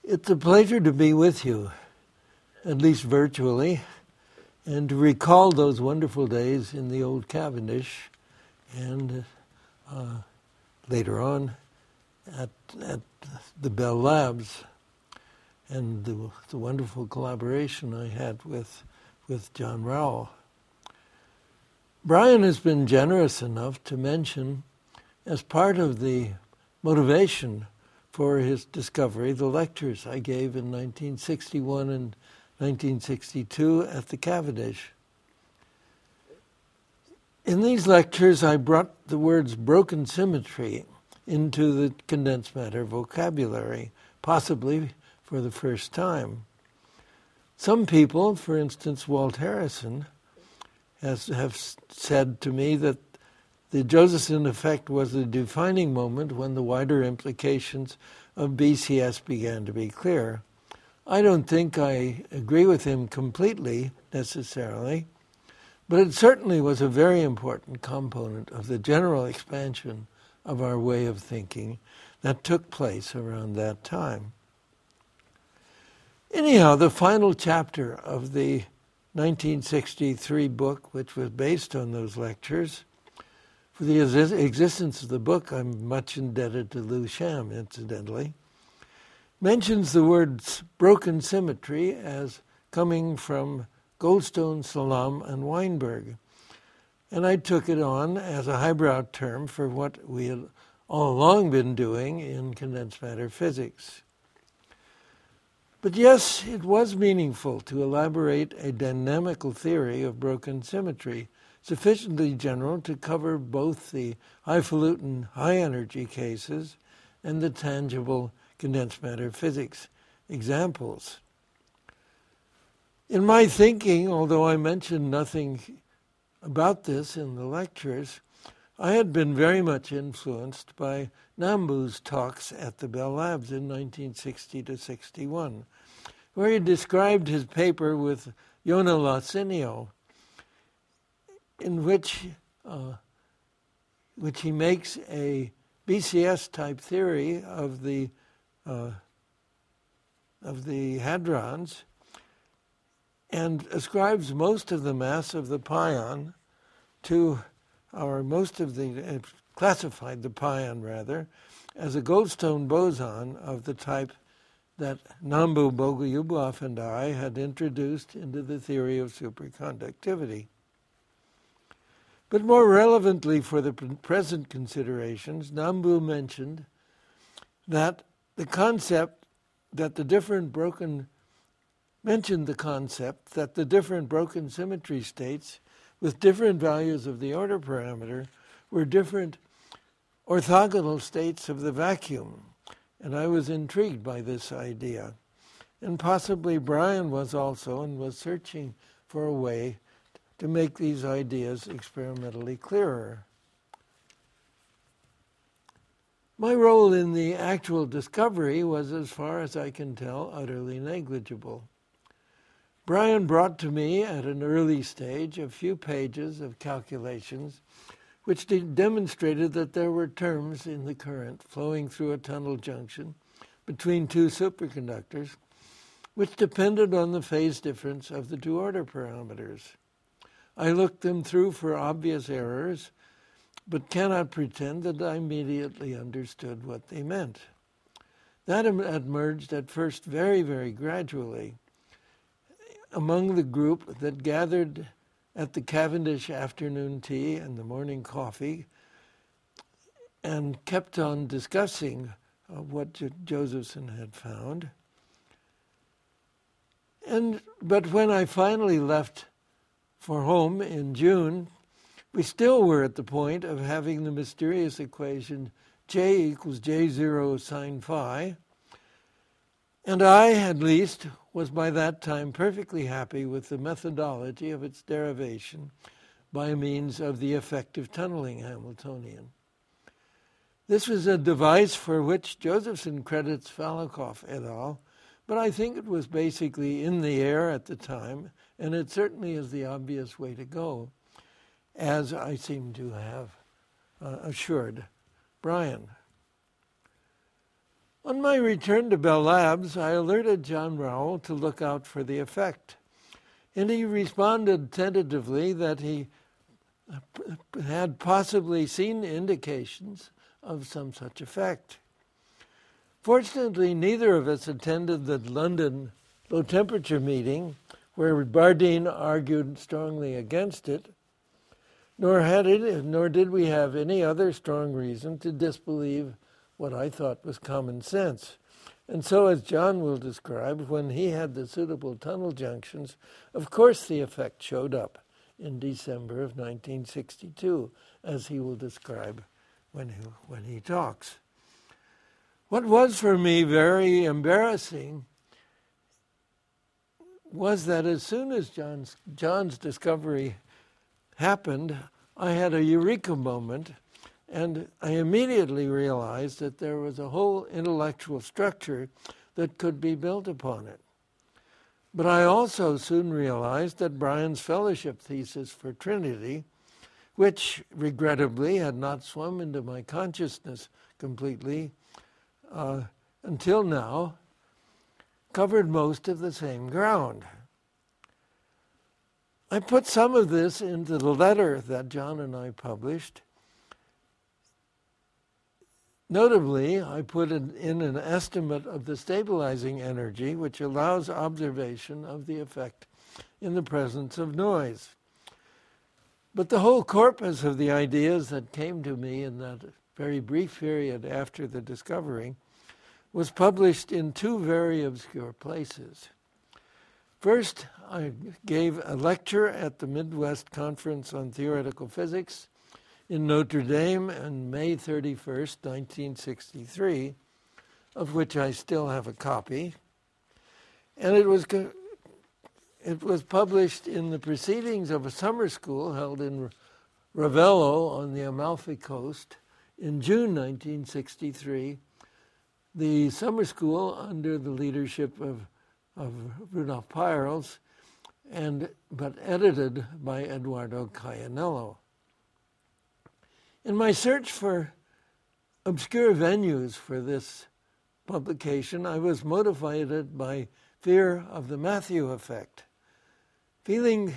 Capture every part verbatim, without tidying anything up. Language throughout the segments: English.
It's a pleasure to be with you, at least virtually, and to recall those wonderful days in the old Cavendish and uh, later on at, at the Bell Labs, and the, the wonderful collaboration I had with, with John Rowell. Brian has been generous enough to mention, as part of the motivation for his discovery, the lectures I gave in nineteen sixty-one and nineteen sixty-two at the Cavendish. In these lectures, I brought the words broken symmetry into the condensed matter vocabulary, possibly for the first time. Some people, for instance Walt Harrison, has, have said to me that the Josephson effect was the defining moment when the wider implications of B C S began to be clear. I don't think I agree with him completely, necessarily, but it certainly was a very important component of the general expansion of our way of thinking that took place around that time. Anyhow, the final chapter of the nineteen sixty-three book, which was based on those lectures, for the existence of the book, I'm much indebted to Lou Sham, incidentally, mentions the words broken symmetry as coming from Goldstone, Salam, and Weinberg. And I took it on as a highbrow term for what we had all along been doing in condensed matter physics. But yes, it was meaningful to elaborate a dynamical theory of broken symmetry, sufficiently general to cover both the highfalutin, high-energy cases and the tangible condensed matter physics examples. In my thinking, although I mentioned nothing about this in the lectures, I had been very much influenced by Nambu's talks at the Bell Labs in nineteen sixty to sixty-one, where he described his paper with Yona Lacinio, in which uh, which he makes a B C S-type theory of the uh, of the hadrons and ascribes most of the mass of the pion to, or most of the, uh, classified the pion rather, as a Goldstone boson of the type that Nambu Bogolyubov and I had introduced into the theory of superconductivity. But more relevantly for the present considerations, Nambu mentioned that the concept that the different broken, mentioned the concept that the different broken symmetry states with different values of the order parameter were different orthogonal states of the vacuum. And I was intrigued by this idea. And possibly Brian was also, and was searching for a way to make these ideas experimentally clearer. My role in the actual discovery was, as far as I can tell, utterly negligible. Brian brought to me at an early stage a few pages of calculations which de- demonstrated that there were terms in the current flowing through a tunnel junction between two superconductors which depended on the phase difference of the two order parameters. I looked them through for obvious errors, but cannot pretend that I immediately understood what they meant. That emerged at first very, very gradually among the group that gathered at the Cavendish afternoon tea and the morning coffee and kept on discussing uh, what J- Josephson had found. And but when I finally left for home in June, we still were at the point of having the mysterious equation J equals J zero sine phi, and I, at least, was by that time perfectly happy with the methodology of its derivation by means of the effective tunneling Hamiltonian. This was a device for which Josephson credits Falakov et al., but I think it was basically in the air at the time, and it certainly is the obvious way to go, as I seem to have uh, assured Brian. On my return to Bell Labs, I alerted John Rowell to look out for the effect, and he responded tentatively that he had possibly seen indications of some such effect. Fortunately, neither of us attended the London low-temperature meeting, where Bardeen argued strongly against it, nor had it, nor did we have any other strong reason to disbelieve what I thought was common sense. And so, as John will describe, when he had the suitable tunnel junctions, of course the effect showed up in December of nineteen sixty-two, as he will describe when he, when he talks. What was for me very embarrassing was that as soon as John's, John's discovery happened, I had a eureka moment, and I immediately realized that there was a whole intellectual structure that could be built upon it. But I also soon realized that Brian's fellowship thesis for Trinity, which regrettably had not swum into my consciousness completely uh, until now, covered most of the same ground. I put some of this into the letter that John and I published. Notably, I put in an estimate of the stabilizing energy, which allows observation of the effect in the presence of noise. But the whole corpus of the ideas that came to me in that very brief period after the discovery was published in two very obscure places. First, I gave a lecture at the Midwest Conference on Theoretical Physics in Notre Dame on May thirty-first, nineteen sixty-three, of which I still have a copy. And it was it was published in the proceedings of a summer school held in Ravello on the Amalfi Coast in June nineteen sixty-three. The summer school, under the leadership of, of Rudolf Peierls, and but edited by Eduardo Caianello. In my search for obscure venues for this publication, I was motivated by fear of the Matthew effect, feeling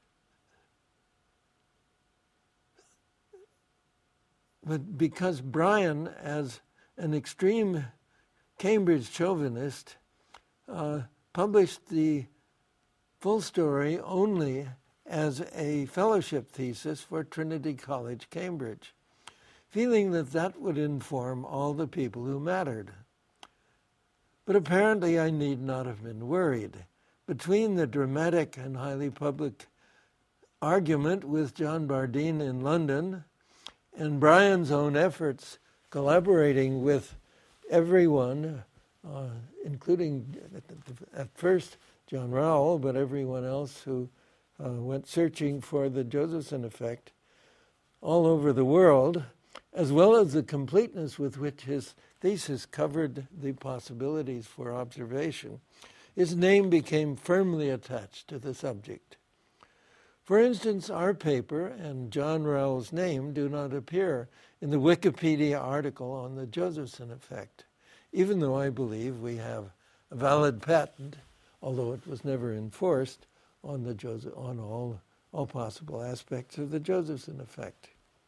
but because Brian, as an extreme Cambridge chauvinist, uh, published the full story only as a fellowship thesis for Trinity College, Cambridge, feeling that that would inform all the people who mattered. But apparently I need not have been worried. Between the dramatic and highly public argument with John Bardeen in London and Brian's own efforts collaborating with everyone, uh, including at first John Rowell, but everyone else who uh, went searching for the Josephson effect all over the world, as well as the completeness with which his thesis covered the possibilities for observation, his name became firmly attached to the subject. For instance, our paper and John Rowell's name do not appear in the Wikipedia article on the Josephson effect, even though I believe we have a valid patent, although it was never enforced, on the Joseph, on all, all possible aspects of the Josephson effect.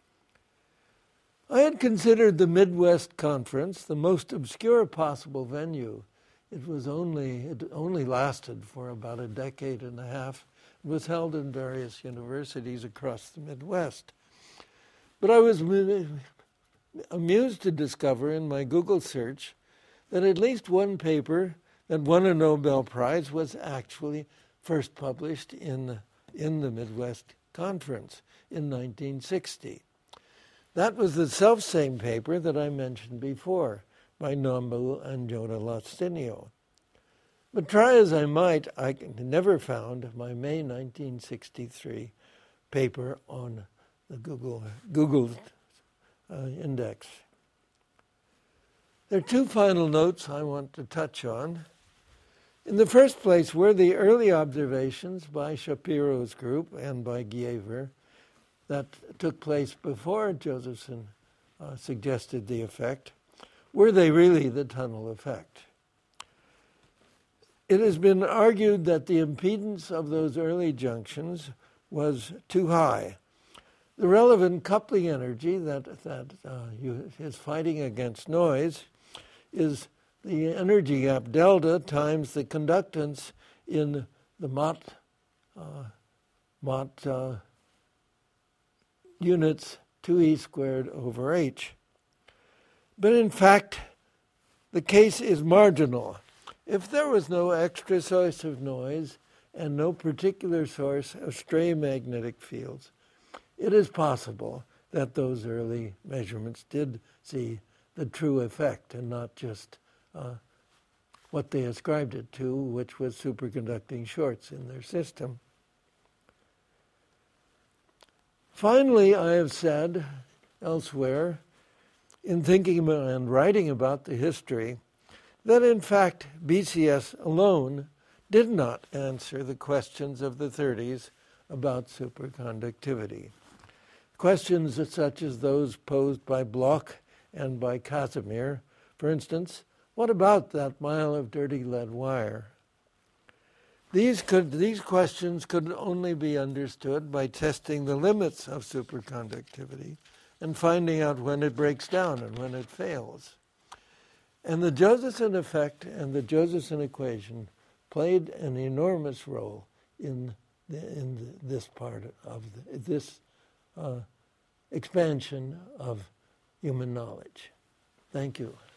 I had considered the Midwest Conference the most obscure possible venue. It was only, it only lasted for about a decade and a half. It was held in various universities across the Midwest. But I was amused to discover in my Google search that at least one paper that won a Nobel Prize was actually first published in, in the Midwest Conference in nineteen sixty. That was the self-same paper that I mentioned before by Nombu and Joda Lostinio. But try as I might, I never found my May nineteen sixty-three paper on the Google, Google uh, index. There are two final notes I want to touch on. In the first place were the early observations by Shapiro's group and by Giever that took place before Josephson uh, suggested the effect, were they really the tunnel effect? It has been argued that the impedance of those early junctions was too high. The relevant coupling energy that, that uh, you, is fighting against noise is the energy gap delta times the conductance in the Mott, uh, Mott uh, units two e squared over h. But in fact, the case is marginal. If there was no extra source of noise and no particular source of stray magnetic fields, it is possible that those early measurements did see the true effect and not just uh, what they ascribed it to, which was superconducting shorts in their system. Finally, I have said elsewhere, in thinking about and writing about the history, that in fact B C S alone did not answer the questions of the thirties about superconductivity. Questions such as those posed by Bloch and by Casimir. For instance, what about that mile of dirty lead wire? These, could, these questions could only be understood by testing the limits of superconductivity and finding out when it breaks down and when it fails. And the Josephson effect and the Josephson equation played an enormous role in, the, in the, this part of the, this uh, expansion of human knowledge. Thank you.